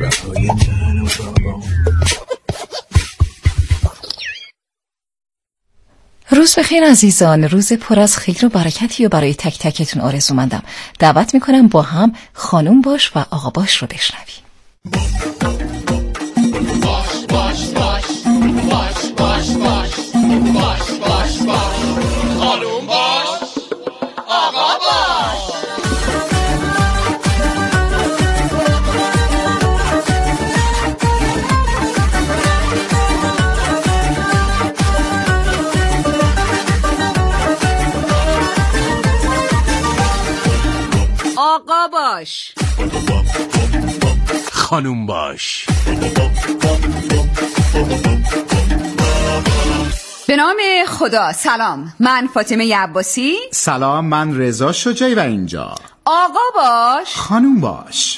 روز بخیر عزیزان، روز پر از خیر و برکتی و برای تک تکتون آرزومندم. دعوت میکنم با هم خانوم باش و آقا باش رو بشنویم. باش باش باش باش باش باش باش باش باش خانوم باش آقا باش. آقا باش خانوم باش. به نام خدا. سلام، من فاطمه عباسی. سلام، من رضا شجاعی و اینجا آقا باش خانوم باش.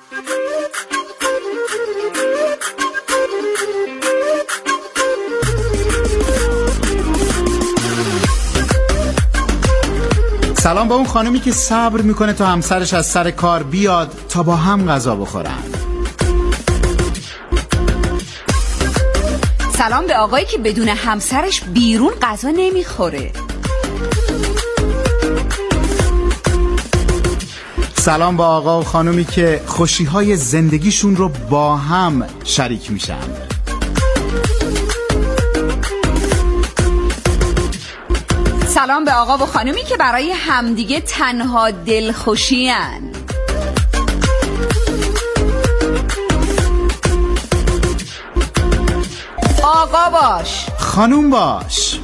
سلام با اون خانومی که صبر میکنه تا همسرش از سر کار بیاد تا با هم غذا بخورن. سلام به آقایی که بدون همسرش بیرون غذا نمیخوره. سلام با آقا و خانومی که خوشیهای زندگیشون رو با هم شریک میشن. سلام به آقا و خانومی که برای همدیگه تنها دلخوشی‌ان. آقا باش خانوم باش.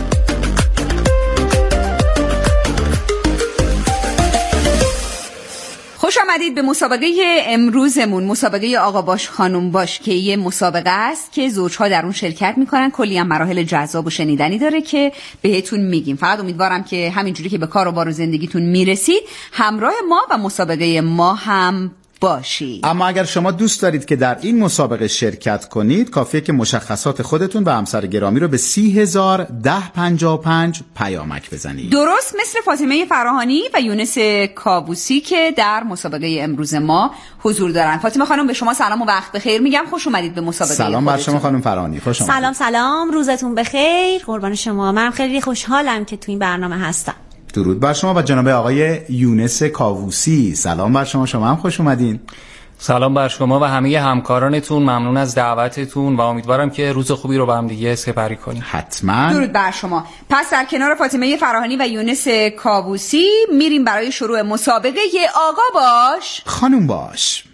خوش آمدید به مسابقه امروزمون، مسابقه آقا باش خانوم باش که یه مسابقه است که زوجها در اون شرکت میکنن. کلی هم مراحل جذاب و شنیدنی داره که بهتون میگیم. فقط امیدوارم که همینجوری که به کار و بار و زندگیتون میرسید همراه ما و مسابقه ما هم باشید. اما اگر شما دوست دارید که در این مسابقه شرکت کنید، کافیه که مشخصات خودتون و همسر گرامی رو به 30,1055 پیامک بزنید. درست مثل فاطمه فراهانی و یونس کاووسی که در مسابقه امروز ما حضور دارن. فاطمه خانم به شما سلام و وقت بخیر میگم. خوش اومدید به مسابقه. سلام بر شما خانم فراهانی، خوش اومدید. سلام، روزتون بخیر. قربان شما. من خیلی خوشحالم که تو این برنامه هستم. درود بر شما و جناب آقای یونس کاووسی. سلام بر شما، شما هم خوش اومدین. سلام بر شما و همه همکارانتون. ممنون از دعوتتون و امیدوارم که روز خوبی رو با هم دیگه سپری کنیم. حتما. درود بر شما. پس در کنار فاطمه فراهانی و یونس کاووسی میریم برای شروع مسابقه آقا باش خانوم باش.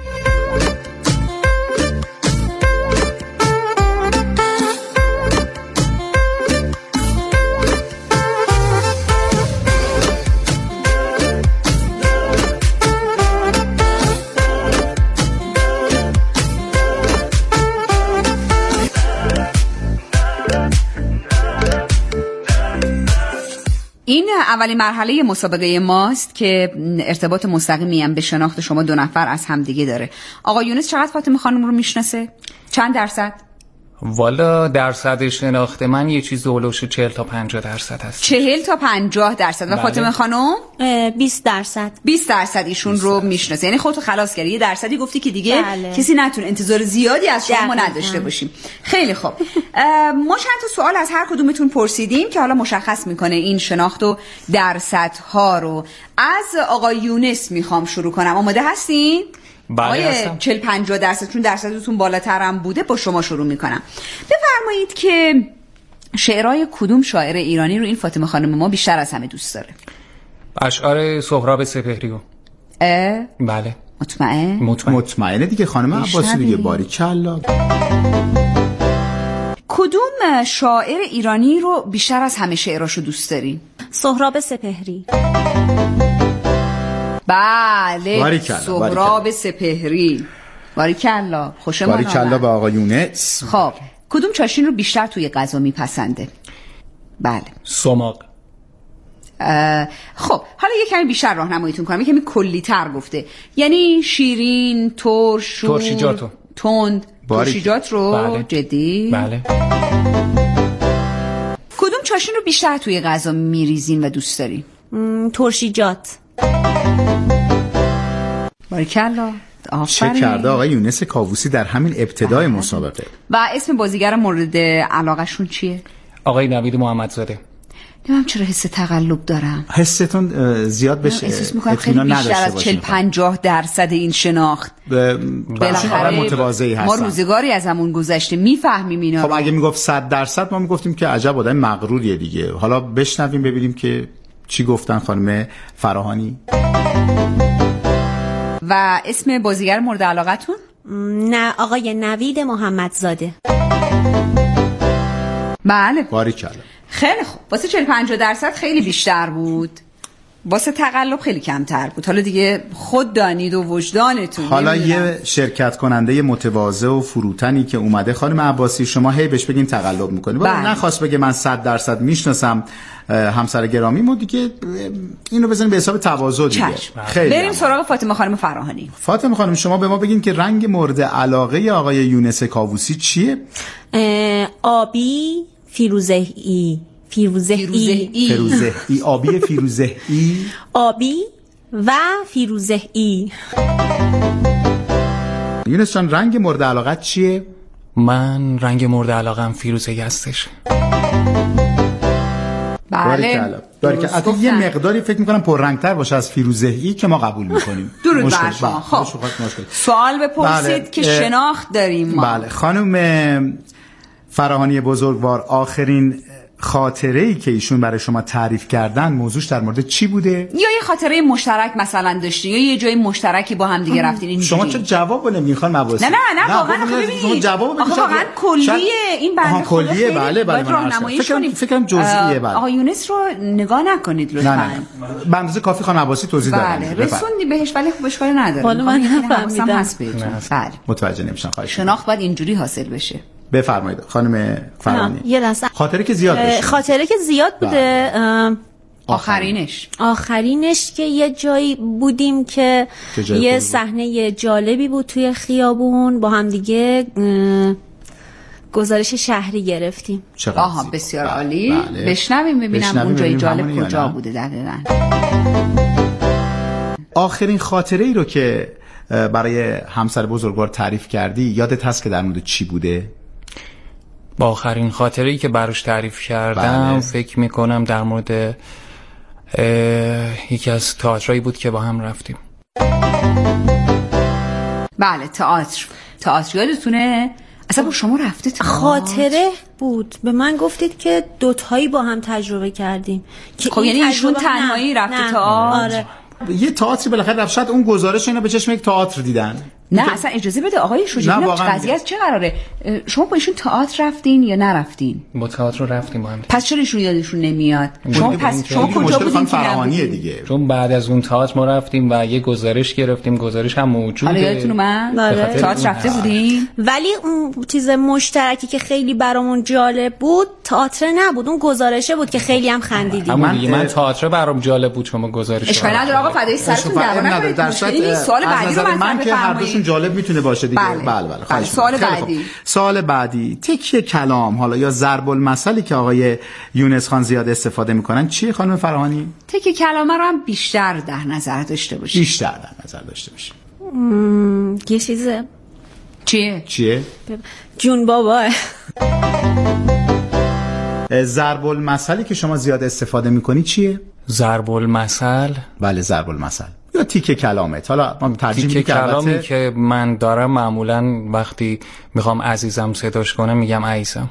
این اولین مرحله مسابقه ماست که ارتباط مستقیمی هم به شناخت شما دو نفر از همدیگه داره. آقا یونس چقدر فاطمه خانم رو میشناسه؟ چند درصد؟ والا درصد شناخت من یه چیز هولوش 40 تا 50% هست. 40 تا 50%. و بله. فاطمه خانم 20%. 20% ایشون رو میشناسه. یعنی خودتو خلاص کردی. یه درصدی گفتی که دیگه بله. کسی نتونه انتظار زیادی از شما نداشته باشیم. خیلی خوب. ما چند تا سوال از هر کدومتون پرسیدیم که حالا مشخص میکنه این شناخت و درصدها رو. از آقا یونس میخوام شروع کنم. آماده هستین؟ بله هستم. 40-50% چون درصدتون بالاتر هم بوده با شما شروع میکنم. بفرمایید که شعرهای کدوم شاعر ایرانی رو این فاطمه خانم ما بیشتر از همه دوست داره؟ اشعار سهراب سپهری رو. بله. مطمئنه دیگه خانم عباسی دیگه. باریکلا. کدوم شاعر ایرانی رو بیشتر از همه شعراشو دوست داری؟ سهراب سپهری. بله، سهراب سپهری. باریکلا. خوشم اومد. باریکلا به آقا یونس. خب کدوم چاشین رو بیشتر توی غذا میپسنده؟ بله، سماق. خب حالا یه کمی بیشتر راهنماییتون کنم. یه کمی کلی‌تر گفته، یعنی شیرین، ترش، ترشیجاتو، تند. ترشیجات رو. بله. جدی؟ بله. کدوم چاشین رو بیشتر توی غذا میریزین و دوست داری؟ ترشیجات. باریکلا. آفرین. چه کرده آقای یونس کاووسی در همین ابتدای مسابقه. و اسم بازیگر مورد علاقهشون چیه؟ آقای نوید محمدزاده. نمیدونم چرا حس تقلب دارم. حستون زیاد بشه. احساس میکنم خیلی بیشتر از 40-50% این شناخت. بالاخره متواضعی هستن. ما روزگاری از همون گذشته میفهمیم اینا. خب اگه میگفت 100% ما میگفتیم که عجب آدم مغروریه دیگه. حالا بشنویم ببینیم که چی گفتن خانم فراهانی. و اسم بازیگر مورد علاقتون؟ نه، آقای نوید محمدزاده. بله. باریکلا. خیلی خوب. واسه 40-50% خیلی بیشتر بود. واسه تقلب خیلی کمتر بود. حالا دیگه خود دانید و وجدانتون. حالا یه شرکت کننده متواضع و فروتنی که اومده خانم عباسی، شما هی بهش بگین تقلب میکنی. بله. نخواست بگه من 100% میشناسم همسر گرامیمو، دیگه اینو بزنیم به حساب تواضع دیگه. خیلی بریم سراغ فاطمه خانم فراهانی. فاطمه خانم شما به ما بگین که رنگ مورد علاقه آقای یونس کاووسی چیه؟ آبی فیروزه‌ای. آبی فیروزه‌ای. آبی و فیروزه‌ای. یونس جان رنگ مورد علاقت چیه؟ من رنگ مورد علاقم فیروزه‌ای هستش. بله. داره که حتی یه مقداری فکر میکنم پررنگتر باشه از فیروزه‌ای که ما قبول میکنیم. درود بر شما. خب سوال بپرسید که شناخت داریم ما. بله خانم فراهانی بزرگوار، آخرین خاطره‌ای که ایشون برای شما تعریف کردن موضوعش در مورد چی بوده؟ یا یه خاطره مشترک مثلا داشتین یا یه جای مشترکی با هم دیگه رفتین اینجوری. شما چه جواب نمیخوان مباحث؟ نه واقعا ببینید جواب واقعا کلیه این بنده خدا کلیه. بله من فکرم جزئیه. بله آقا یونس رو نگاه نکنید لطفا. نه به اندازه کافی خانم عباسی توضیح دادن. بله رسوندی بهش ولی خوب اشکال نداره. حالا من نفهمیدم. بله متوجه نمیشم. خواهش شناخت باید اینجوری حاصل بشه. بفرمایید خانم فرانی. یه لحظه. خاطره که زیاد داشت. خاطره که زیاد بوده. آخرینش که یه جایی بودیم که یه صحنه جالبی بود توی خیابون، با هم دیگه گزارش شهری گرفتیم. آها بسیار عالی. بشنویم ببینم اون جای جالب کجا بوده دقیقاً. آخرین خاطره ای رو که برای همسر بزرگوار تعریف کردی یادت هست که در مورد چی بوده؟ با آخرین خاطره‌ای که براش تعریف کردم فکر میکنم در مورد یکی از تئاترایی بود که با هم رفتیم. بله تئاتر یادتونه؟ اصلا با شما رفته تئاتر؟ خاطره بود. به من گفتید که دوتایی با هم تجربه کردیم. خب یعنی ایشون تنهایی رفته تئاتر؟ آره. یه تئاتری بالاخره رفت، شاید اون گزارش اینا به چشم یک تئاتر دیدن. نه اصلا اجازه بده آقای شجاعی، قضیه از چه قراره؟ شما با ایشون تئاتر رفتین یا نرفتین؟ با تئاتر رفتیم با هم. پس چرا ایشون یادشون نمیاد؟ شما کجا بودین فرهانیه دیگه؟ چون بعد از اون تئاتر ما رفتیم و یه گزارش گرفتیم، گزارش هم موجوده. حالا یادتون من تئاتر رفته بودین؟ ولی اون چیز مشترکی که خیلی برامون جالب بود تئاتر نبود، اون گزارشه بود که خیلی هم خندیدیم. من تئاتر برام جالب بود، شما گزارش. اشکال نداره آقا، فدای سرتون دعوا نکنید. در سوال بعدی رو من که هر دوشون جالب میتونه باشه دیگه. بله. سوال بعدی تکیه کلام حالا یا ضرب المثلی که آقای یونس خان زیاد استفاده میکنن چیه خانم فراهانی؟ تکیه کلام رو هم بیشتر در نظر داشته باشیم. یه چیزه. چیه؟ جون بابا. ضرب المثلی که شما زیاد استفاده میکنی چیه؟ ضرب المثل؟ بله ضرب المثل یا تیکه کلامت. حالا ما ترجمه تیکه کلامی که من دارم معمولا وقتی میخوام عزیزم صداش کنم میگم عزیزم.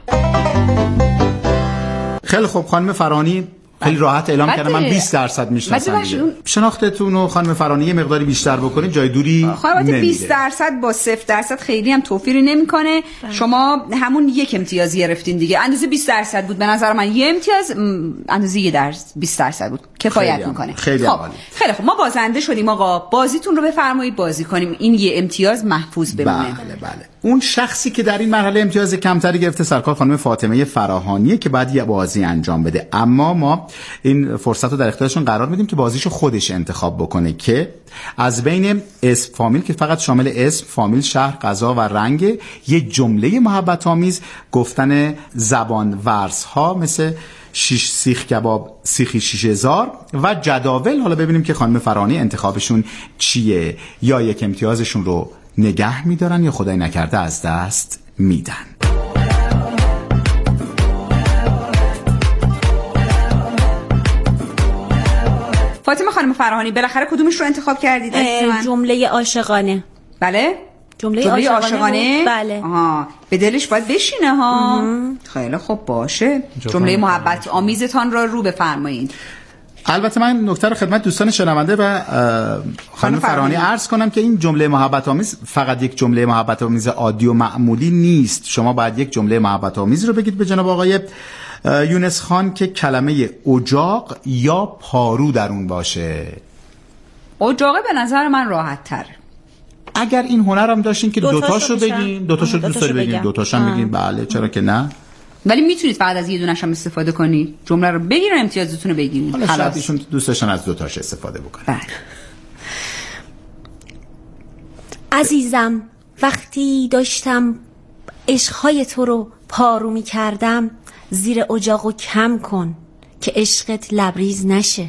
خیلی خوب خانم فرانی خیلی راحت اعلام کردم من 20% میشناسم. شناختتون رو خانم فرانی یه مقداری بیشتر بکنید، جای دوری نمیده. 20% با 0% خیلی هم توفیری نمیکنه. شما همون یک امتیاز گرفتین دیگه. اندازه 20% بود به نظر من، یه امتیاز اندازه 20% بود کفایت میکنه. خیلی عالی. خیلی خوب ما بازنده شدیم آقا. بازیتون رو بفرمایید بازی کنیم، این یه امتیاز محفوظ بمونه. بله. اون شخصی که در این مرحله امتیاز کمتری گرفته سرکار خانم فاطمه فراهانیه که بعد یه بازی انجام بده، اما ما این فرصت رو در اختیارشون قرار میدیم که بازیشو خودش انتخاب بکنه که از بین اسم فامیل که فقط شامل اسم فامیل شهر غذا و رنگ یه جمله محبت آمیز گفتن زبان ورز ها مثل 6 سیخ کباب سیخی 6000 و جداول. حالا ببینیم که خانم فرانی انتخابشون چیه، یا یک امتیازشون رو نگه میدارن یا خدای نکرده از دست میدن. فاطمه خانم فراهانی بالاخره کدومش رو انتخاب کردید؟ جمله عاشقانه. بله؟ جمله عاشقانه؟ بله. آها، به دلش باید بشینه ها. خیلی خوب باشه. جمله محبت آمیزتان را رو بفرمایید. البته من نکته رو خدمت دوستان شنونده و خانم فرانی عرض کنم که این جمله محبت آمیز فقط یک جمله محبت آمیز عادی و معمولی نیست. شما باید یک جمله محبت آمیز رو بگید به جناب آقای یونس خان که کلمه اجاق یا پارو در اون باشه. اجاقه به نظر من راحت تر. اگر این هنرم داشتین که دوتاشو بگین، دوتاشو دوست داری بگین، دوتاشو هم بگین، بله چرا که نه. ولی میتونید فقط از یه دونش هم استفاده کنید. جمله رو بگیرن امتیازتون رو بگیرید. حالا شاید ایشون دوست داشتن از دوتاش استفاده بکنن. بله. عزیزم وقتی داشتم عشقهای تو رو پارو می کردم، زیر اجاقو کم کن که عشقت لبریز نشه.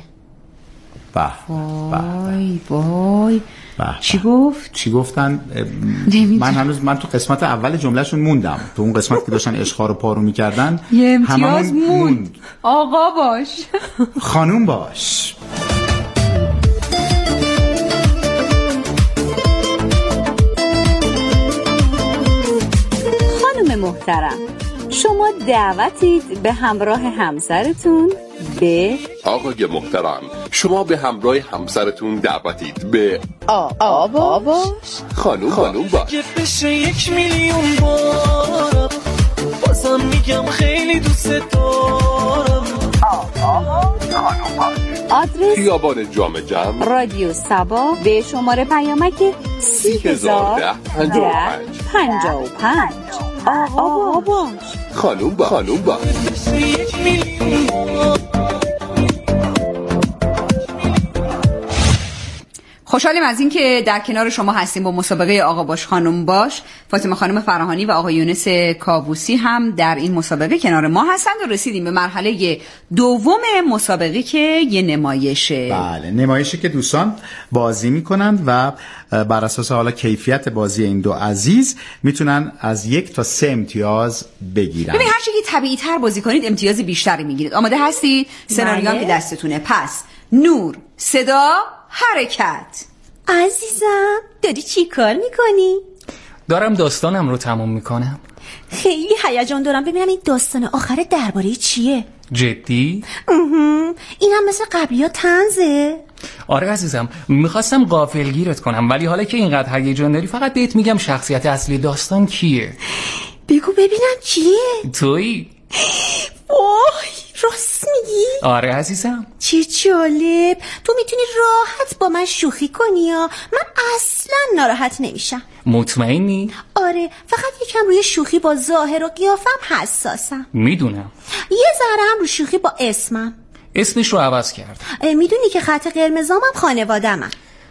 وای وای چی گفت؟ چی گفتن؟ من تو قسمت اول جملهشون موندم. تو اون قسمت که داشتن عشقا رو پارو می‌کردن یه امتیاز موند. آقا باش. خانوم باش. خانم محترم، شما دعوتید به همراه همسرتون به آقای محترم، شما به همراه همسرتون دعوتید به آقا باش. خانوم باش. بشه 1,000,000 بار بازم میگم خیلی دوست دارم. خانوم باش. آدرس خیابان جام جم، رادیو سبا، به شماره پیامک 30,1055. آقا باش. خانوم باش. خوشحالیم از این که در کنار شما هستیم با مسابقه آقا باش خانم باش. فاطمه خانم فراهانی و آقای یونس کابوسی هم در این مسابقه کنار ما هستند و رسیدیم به مرحله دوم مسابقه که یه نمایشه. بله، نمایشی که دوستان بازی میکنند و بر اساس حالا کیفیت بازی این دو عزیز میتونن از 1 تا 3 امتیاز بگیرن. ببین هر چی که طبیعی تر بازی کنید امتیاز بیشتری میگیرید. آماده هستید؟ سناریو هم که دستتونه. پس نور، صدا، حرکت. عزیزم داری چی کار میکنی؟ دارم داستانم رو تموم میکنم. خیلی هیجان دارم ببینم این داستان آخر درباره چیه. جدی؟ این هم مثل قبلی ها طنزه؟ آره عزیزم، میخواستم غافلگیرت کنم ولی حالا که اینقدر هیجان داری فقط بهت میگم شخصیت اصلی داستان کیه. بگو ببینم کیه؟ تویی. وای راست میگی؟ آره عزیزم. چه جالب. تو میتونی راحت با من شوخی کنی یا من اصلا ناراحت نمیشم. مطمئنی؟ آره، فقط یکم روی شوخی با ظاهر و قیافم حساسم. میدونم. یه ذره هم رو شوخی با اسمم. اسمش رو عوض کرد. میدونی که خط قرمزامم خانواده‌مم.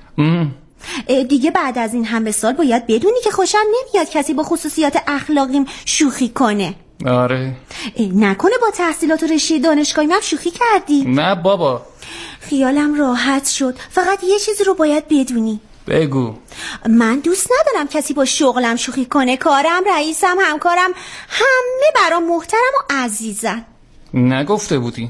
دیگه بعد از این همه سال باید بدونی که خوشم نمیاد کسی با خصوصیات اخلاقیم شوخی کنه. آره. نکنه با تحصیلات و رشته دانشگاهیم هم شوخی کردی؟ نه بابا. خیالم راحت شد. فقط یه چیزی رو باید بدونی. بگو. من دوست ندارم کسی با شغلم شوخی کنه. کارم، رئیسم، همکارم همه برام محترم و عزیزن. نگفته بودی؟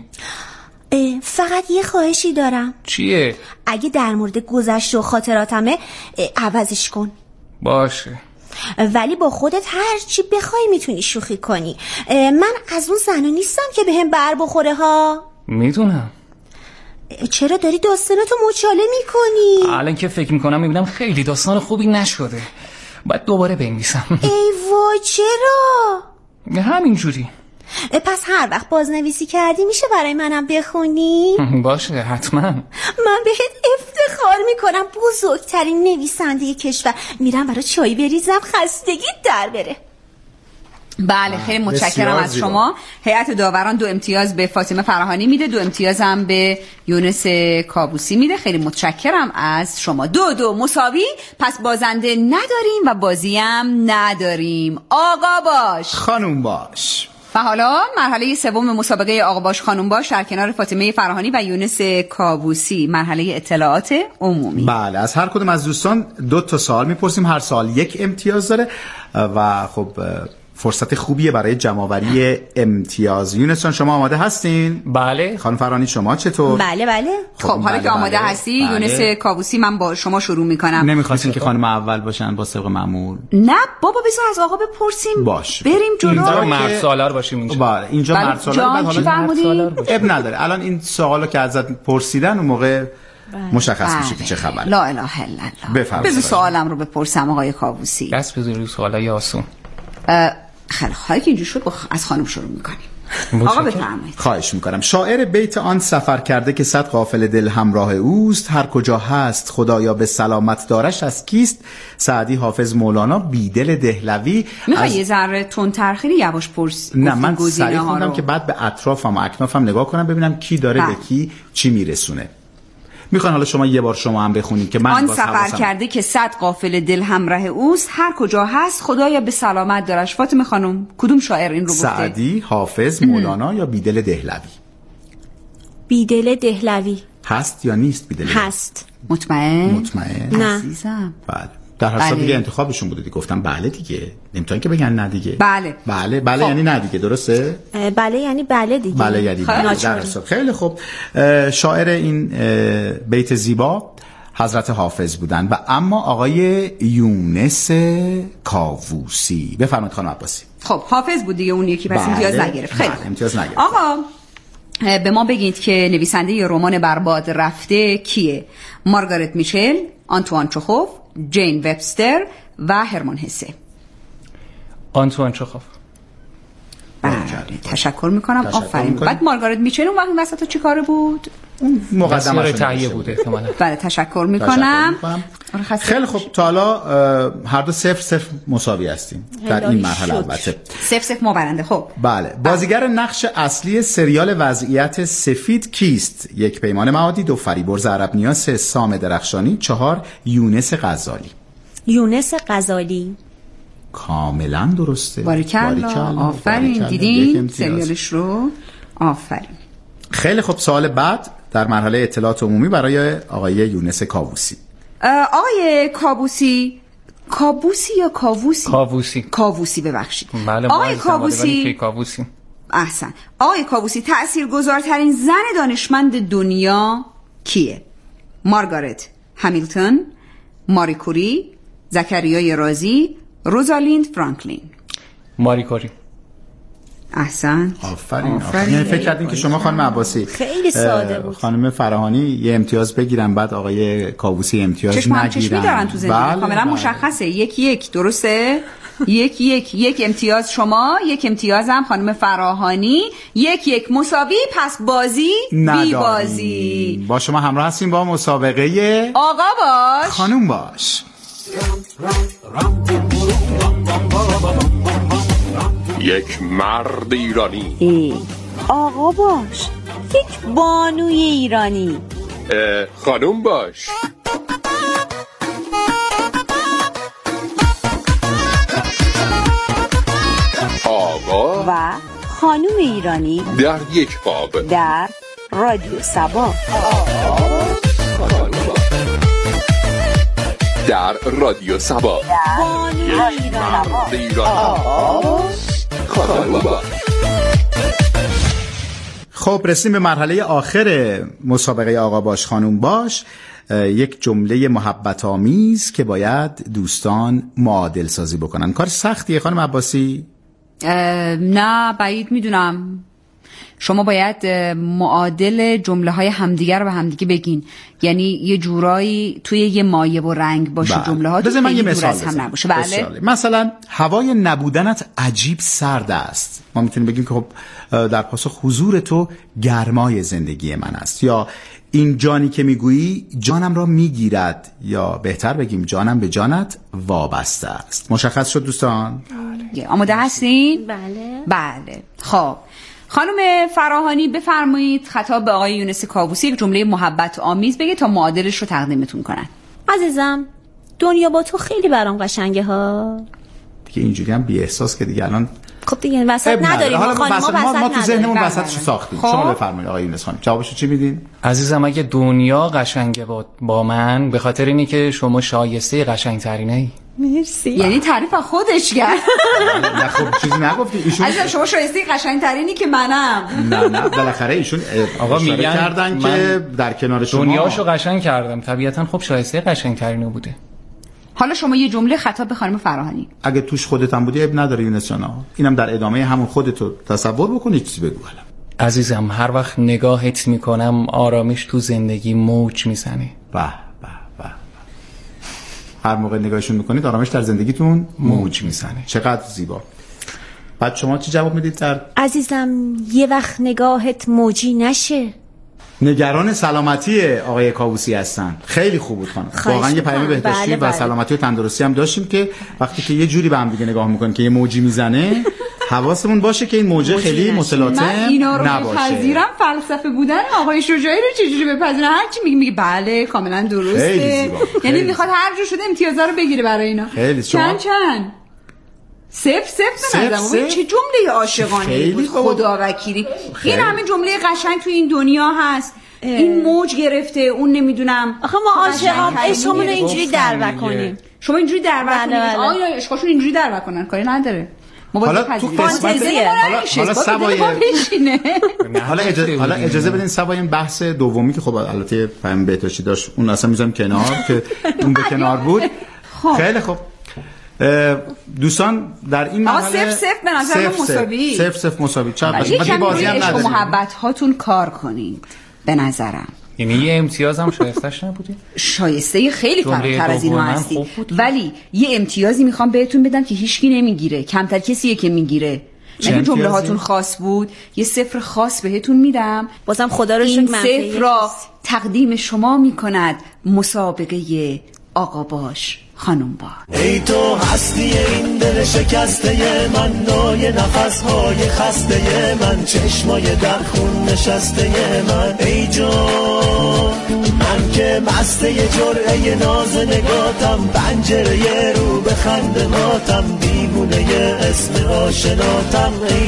فقط یه خواهشی دارم. چیه؟ اگه در مورد گذشته و خاطراتمه عوضش کن. باشه. ولی با خودت هر چی بخوای میتونی شوخی کنی. من از اون زنا نیستم که بهم بر بخوره ها. میدونم. چرا داری داستاناتو مچاله میکنی؟ الان که فکر میکنم میبینم خیلی داستان خوبی نشده. باید دوباره بنویسم. ای وای چرا؟ همینجوری. پس هر وقت بازنویسی کردی میشه برای منم بخونی؟ باشه حتما. من بهت افتخار میکنم، بزرگترین نویسنده کشور. میرم برای چای بریزم خستگیت در بره. بله خیلی متشکرم از شما. هیئت داوران 2 امتیاز به فاطمه فراهانی میده، 2 امتیاز هم به یونس کابوسی میده. خیلی متشکرم از شما. 2-2 مساوی. پس بازنده نداریم و بازی هم نداریم. آقا باش خانوم باش. و حالا مرحله سوم مسابقه آقا باش خانم باش در کنار فاطمه فراهانی و یونس کاووسی، مرحله اطلاعات عمومی. بله، از هر کدوم از دوستان 2 سوال میپرسیم، هر سوال 1 امتیاز داره و خب فرصت خوبیه برای جمع‌آوری امتیاز. یونس جان شما آماده هستین؟ بله. خانم فرانی شما چطور؟ بله. خب حالا که آماده هستی یونس کاووسی، من با شما شروع میکنم. نمیخواستین که خانم اول باشن با سابقه معمول؟ نه بابا، بذار از آقا بپرسیم. باش. بریم جلو. اینجا مرد سالار باشیم اینجا. بله، اینجا مرد سالار. بعد حالا اب نداره. الان این سوالو که ازت پرسیدن اون موقع مشخص میشه که چه خبره. لا اله الا الله. بفرمایید. بذار سوالم رو بپرسم آقای کاووسی. دست بذارید سوالای آسون. خیلی خواهی که اینجور شد از خانم شروع میکنیم. آقا بفرمایید. خواهش میکنم. شاعر بیت آن سفر کرده که 100 قافله دل همراه اوست، هر کجا هست خدایا به سلامت دارش از کیست؟ سعدی، حافظ، مولانا، بیدل دهلوی. میخوای یه ذره تندتر خیلی یواش پرس؟ نه من سریع خوندم که بعد به اطرافم و اکنافم نگاه کنم ببینم کی داره به کی چی میرسونه. میخوان حالا شما یه بار شما هم بخونید که من آن سفر کرده که 100 قافله دل همراه اوست، هر کجا هست خدایا به سلامت دارش. فاطمه خانم کدوم شاعر این رو گفته؟ سعدی، حافظ، مولانا یا بیدل دهلوی؟ بیدل دهلوی. هست یا نیست بیدل؟ هست. مطمئن؟ نه عزیزم. بله. در هر صورت دیگه انتخابشون بوده. گفتم بله دیگه. نمیتونن که بگن نه دیگه. بله خب. یعنی نه دیگه، درسته؟ بله یعنی بله دیگه. بله یعنی بله. در خیلی خوب. شاعر این بیت زیبا حضرت حافظ بودن و اما آقای یونس کاووسی. بفرمایید خانم عباسی. خب حافظ بود دیگه اون یکی، پس امتیاز نگرفت. خیلی امتیاز نگرفت. آقا به ما بگید که نویسنده رمان برباد رفته کیه؟ مارگارت میچل، آنتوان چخوف، جین وبستر و هرمان هسه. آنتوان چخوف. تشکر میکنم. آفرین. بعد مارگارت میچل اون وقت وسط چی کاره بود؟ اون مقدمه تهیه بود احتمالاً. بله تشکر میکنم. خیلی خوب، تا حالا هر دو 0-0 مساوی هستیم در این مرحله. البته 0-0 ما برنده. خب بله. بازیگر نقش اصلی سریال وضعیت سفید کیست؟ 1 پیمان معادی، 2 فریبرز عرب نیا، 3 سام درخشانی، 4 یونس غزالی. یونس غزالی. کاملا درسته. باریکلا. آفرین. دیدین سریالش رو؟ آفرین. خیلی خوب، سوال بعد در مرحله اطلاعات عمومی برای آقای یونس کاووسی. آقای کاووسی یا کاووسی؟ کاووسی ببخشید. بله آقای کاووسی. احسن. آقای کاووسی تأثیرگذارترین زن دانشمند دنیا کیه؟ مارگارت همیلتون، ماری کوری، زکریای رازی، روزالیند فرانکلین. ماری کوری. احسن. آفرین. یعنی فکر کردین که شما خانم عباسی خیلی ساده بود. خانم فراهانی یه امتیاز بگیرن بعد آقای کاووسی امتیاز نگیرن. چشمی دارن تو زندگی. کاملا مشخصه. 1-1 درسته؟ 1 امتیاز شما، 1 امتیازم خانم فراهانی. 1-1 مساوی. پس بازی بی بازی. با شما همراه هستیم با مسابقه آقا باش خانم باش. یک مرد ایرانی. آقا باش. یک بانوی ایرانی. خانم باش. آقا و خانم ایرانی در یک قاب در رادیو سبا. در رادیو سبا. یک مرد ایرانی. خانم باش. خب رسیم به مرحله آخر مسابقه آقا باش خانم باش. یک جمله محبت آمیز که باید دوستان معادل سازی بکنن. کار سختیه خانم عباسی؟ نه بعید میدونم. شما باید معادل جمله های همدیگر رو به همدیگه بگین، یعنی یه جورایی توی یه مایه و رنگ باشه جمله ها، بذار من یه مثال هم نباشه. بله مثلا هوای نبودنت عجیب سرد است. ما میتونیم بگیم که خب در پاسخ حضور تو گرمای زندگی من است، یا این جانی که میگویی جانم را میگیرد، یا بهتر بگیم جانم به جانت وابسته است. مشخص شد دوستان؟ آماده هستین؟ بله. خب خانم فراهانی بفرمایید خطاب به آقای یونس کاووسی یک جمله محبت آمیز بگه تا معادلش رو تقدیمتون کنن. عزیزم دنیا با تو خیلی برام قشنگه ها. دیگه اینجوری هم بی احساس که دیگه الان خب دیگه وسط نداریم، حالا خانم‌ها ما تو ذهنمون نداریم. وسطشو ساختیم. خب. شما بفرمایید آقای یونس خانم، جوابشو چی میدین؟ عزیزم اگه دنیا قشنگه با من، به خاطر اینی که شما شایسته قشنگترینی. مرسی. یعنی تعریف از خودش کرد. نه خب چیزی نگفتی ایشون. عزیزم شما شایسته قشنگترینی که منم. نه بالاخره ایشون آقا اشاره میگن کردن که در کنار شما دنیاشو قشنگ کردم، طبیعتا خب شایسته قشنگترینو بوده. حالا شما یه جمله خطاب به خانم فراهانی. اگه توش خودت هم بودی اب نداره یونس جان، اینم در ادامه همون خودتو تصور بکنی، چیزی بگو. حالا عزیزم هر وقت نگاهت میکنم آرامش تو زندگی موج میزنه. به هر موقع نگاهشون میکنید آرامش در زندگیتون موج میزنه. چقدر زیبا. بعد شما چی جواب میدید؟ در عزیزم یه وقت نگاهت موجی نشه. نگران سلامتی آقای کاووسی هستن. خیلی خوب بود خانم. واقعا یه پیام بهداشتی و سلامتی و تندرستی هم داشتیم که وقتی که یه جوری به هم دیگه نگاه میکنیم که یه موجی میزنه حواسمون باشه که این موجه خیلی متلاطم من اینا رو نباشه. بپذیرم، فلسفه بودن آقای شجاعی رو چجوری بپذیرم؟ هر چی میگه بله کاملا درسته. یعنی میخواد هر جور شده امتیازا رو بگیره برای اینا. چند صفر به نظرم. چه جمله عاشقانه بود. خدا وکیلی این همه جمله قشنگ تو این دنیا هست. این موج گرفته، اون نمیدونم. آخه ما عاشقام عشقمون رو اینجوری دروه کنیم. شما اینجوری دروه کنید. آیا عشقاشون اینجوری دروه کنن؟ کاری نداره. حالا تو حالا سوای حالا اجازه بدین سوای این بحث دومی که خب البته فهم بهداشتی داشت اون اصلا میذارم کنار که اون به کنار بود. خیلی خب دوستان در این مرحله صفر به نظر مساوی. صفر مساوی. چقدر یکم روی عشق و محبت هاتون کار کنین به نظرم. یعنی یه امتیاز هم شایستش نبودی؟ شایسته خیلی فراتر از اینو هستی، ولی یه امتیازی میخوام بهتون بدم که هیچکی نمیگیره، کمتر کسیه که میگیره. اگه جمله هاتون خاص بود یه صفر خاص بهتون میدم. بازم خدا رو شکر این صفر را تقدیم شما میکند مسابقه آقا باش خانم با. ای تو هستی این دل شکسته من، نای نفسهای خسته من، چشمای در خون نشسته من. ای جان من که مسته جرعه ناز نگاتم، پنجره رو به خندماتم، دیوونه اسم آشناتم. ای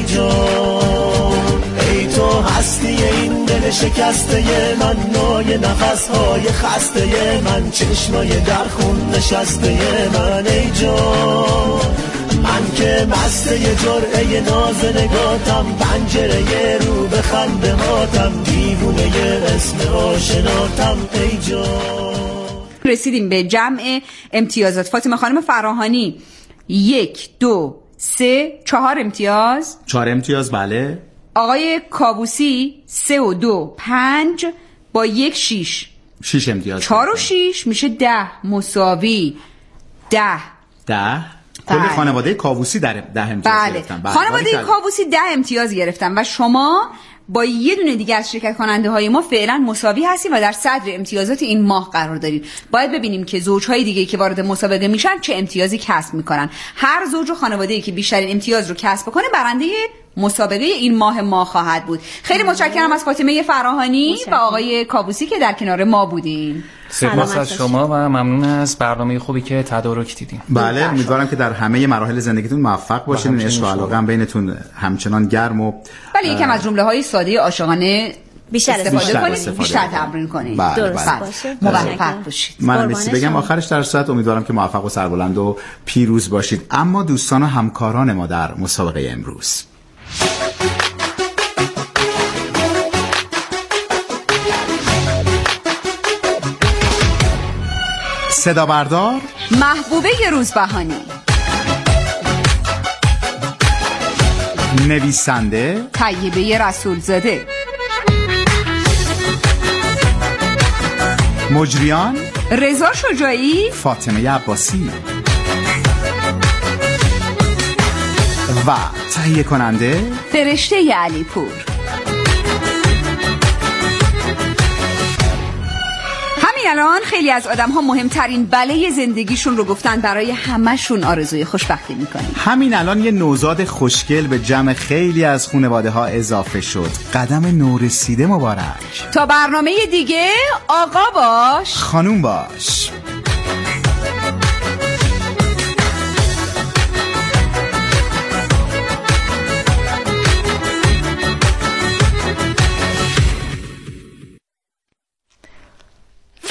جان ای تو هستی این دل شکسته من، نای نفسهای خسته من، چشمای در خون نشسته من. ای جان من که مسته جرعه ناز نگاتم، پنجره رو به خندماتم، دیوونه اسم آشناتم. ای جان رسیدیم به جمع امتیازات. فاطمه خانم فراهانی 1 2 3 4 امتیاز. 4 امتیاز بله. آقای کاووسی 3 و 2 5 با 1 6 امتیاز. 4 و 6 میشه 10 مساوی. 10 کل خانواده کاووسی در 10 امتیاز گرفتن. خانواده کاووسی 10 امتیاز گرفتن و شما با یه دونه دیگه از شرکت کننده های ما فعلا مساوی هستیم و در صدر امتیازات این ماه قرار دارید. باید ببینیم که زوجهای دیگه که وارد مسابقه میشن چه امتیازی کسب میکنن. هر زوج و خانواده‌ای که بیشترین امتیاز رو کسب کنه برنده مسابقه این ماه خواهد بود. خیلی متشکرم از فاطمه فراهانی و آقای کاووسی که در کنار ما بودین. سپاس از شما و ممنون از برنامه خوبی که تدارک دیدیم. بله امیدوارم که در همه مراحل زندگیتون موفق باشین. این عشق و علاقه هم بینتون همچنان گرم و ولی یکم از جمله‌های ساده عاشقانه بیشتر استفاده کنید، بیشتر تمرین کنید. درست باشه. موفق باشید. من نمیسی بگم آخرش در صورت امیدوارم که موفق و سربلند و پیروز باشید. اما دوستان و همکاران ما در مسابقه امروز صدا بردار محبوبه روزبهانی، نویسنده طیبه رسولزاده، مجریان رضا شجاعی، فاطمه عباسی و تهیه کننده فرشته علیپور. الان خیلی از آدم ها مهمترین بله زندگیشون رو گفتن، برای همه‌شون آرزوی خوشبختی میکنیم. همین الان یه نوزاد خوشگل به جمع خیلی از خانواده ها اضافه شد. قدم نورسیده مبارک. تا برنامه دیگه آقا باش خانوم باش.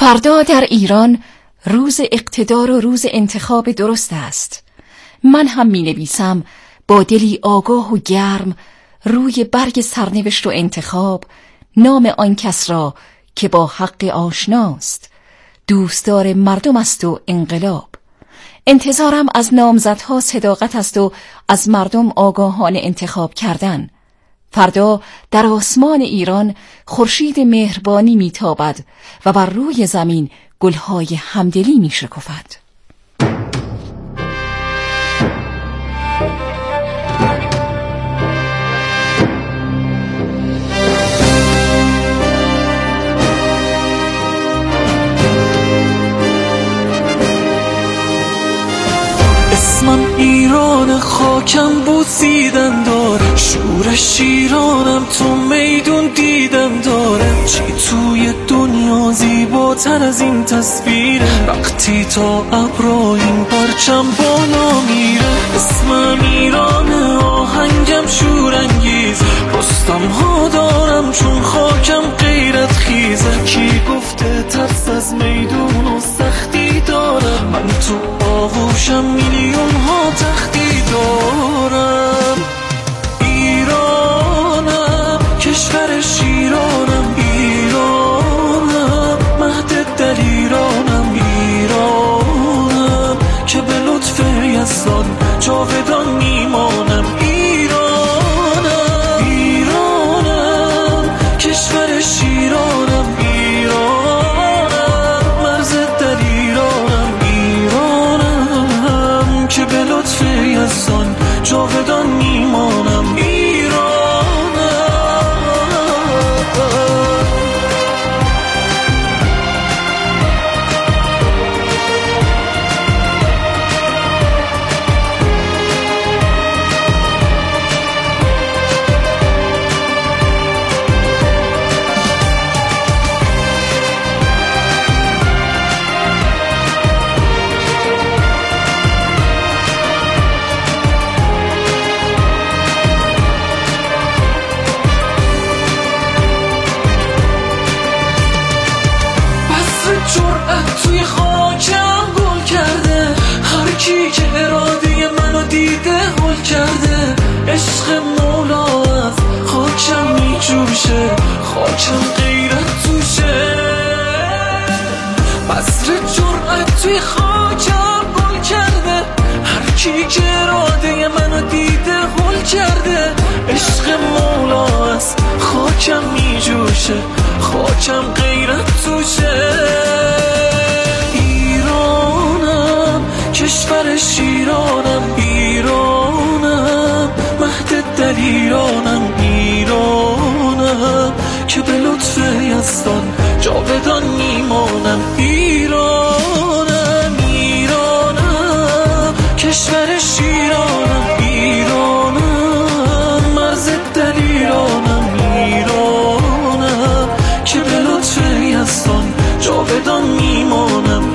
فردا در ایران روز اقتدار و روز انتخاب درست است. من هم می نویسم با دلی آگاه و گرم روی برگ سرنوشت و انتخاب نام آن کس را که با حق آشناست، دوستدار مردم است و انقلاب. انتظارم از نامزدها صداقت است و از مردم آگاهانه انتخاب کردن. فردا در آسمان ایران خورشید مهربانی میتابد و بر روی زمین گلهای همدلی میشکفد. اسمم ایران، خاکم بوسیدن داره، شورش ایرانم، تو میدون دیدن داره. چی توی دنیا زیباتر از این تصویره، وقتی تا ابرا این پرچم بالا میره. اسمم ایرانه، آهنگم شورانگیز، رستم ها دارم چون خاکم غیرت خیزه. کی گفته ترس از میدون و سختی دارم، من تو آغوشم میلیون ها تختی دارم. ایرانم، کشور شیرانم، ایرانم، مهد دلیرانم، ایرانم که به لطف یزدان جاودان میمانم. ایرانم، ایرانم، کشور شیرانم، ایرانم، مرز دلیرانم، ایرانم که به لطف یزدان جاودان میمانم. جرأت توی خاکم گل کرده، هر کی که اراده منو دیده هل کرده. عشق مولا از خاکم میجوشه، خاکم غیرت توشه. بذر جرأت توی خاکم گل کرده، هر کی که اراده منو دیده هل کرده. عشق مولا از خاکم میجوشه، خاکم غیرت توشه. ایرانم، کشور شیرانم، ایرانم، مهد دلیرانم، ایرانم که به لطف یزدان جاودان میمانم. ایرانم، ایرانم، کشور شیرانم، ایرانم، مرز دلیرانم، ایرانم که به لطف یزدان جاودان میمانم.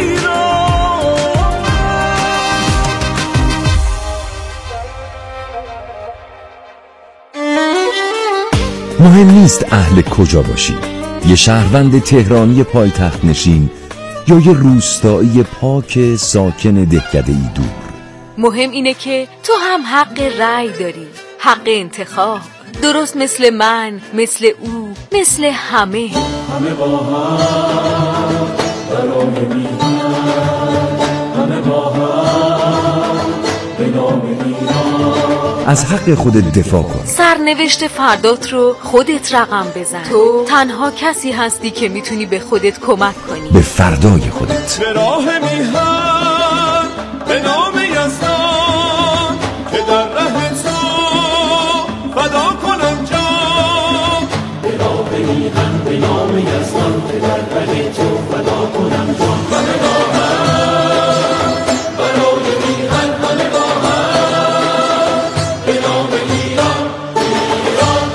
مهم نیست اهل کجا باشی، یه شهروند تهرانی پایتخت نشین یا یه روستایی پاک ساکن دهکده‌ای دور. مهم اینه که تو هم حق رأی داری، حق انتخاب، درست مثل من، مثل او، مثل همه. همه با هم برای میهن، همه با هم به نام ایران. از حق خودت دفاع کن. سرنوشت فردات رو خودت رقم بزن. تو تنها کسی هستی که میتونی به خودت کمک کنی، به فردای خودت. به راه میهن، به نام یزدان که در ره تو فدا کنم جان. به راه میهن، به نام یزدان که در ره تو فدا کنم جان. همه با هم برای میهن، همه با هم به نام ایران، ایران.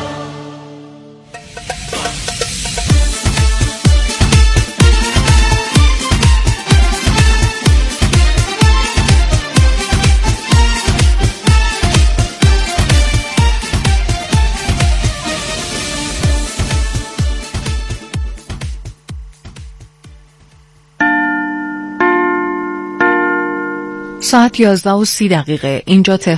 ساعت 11:30 اینجا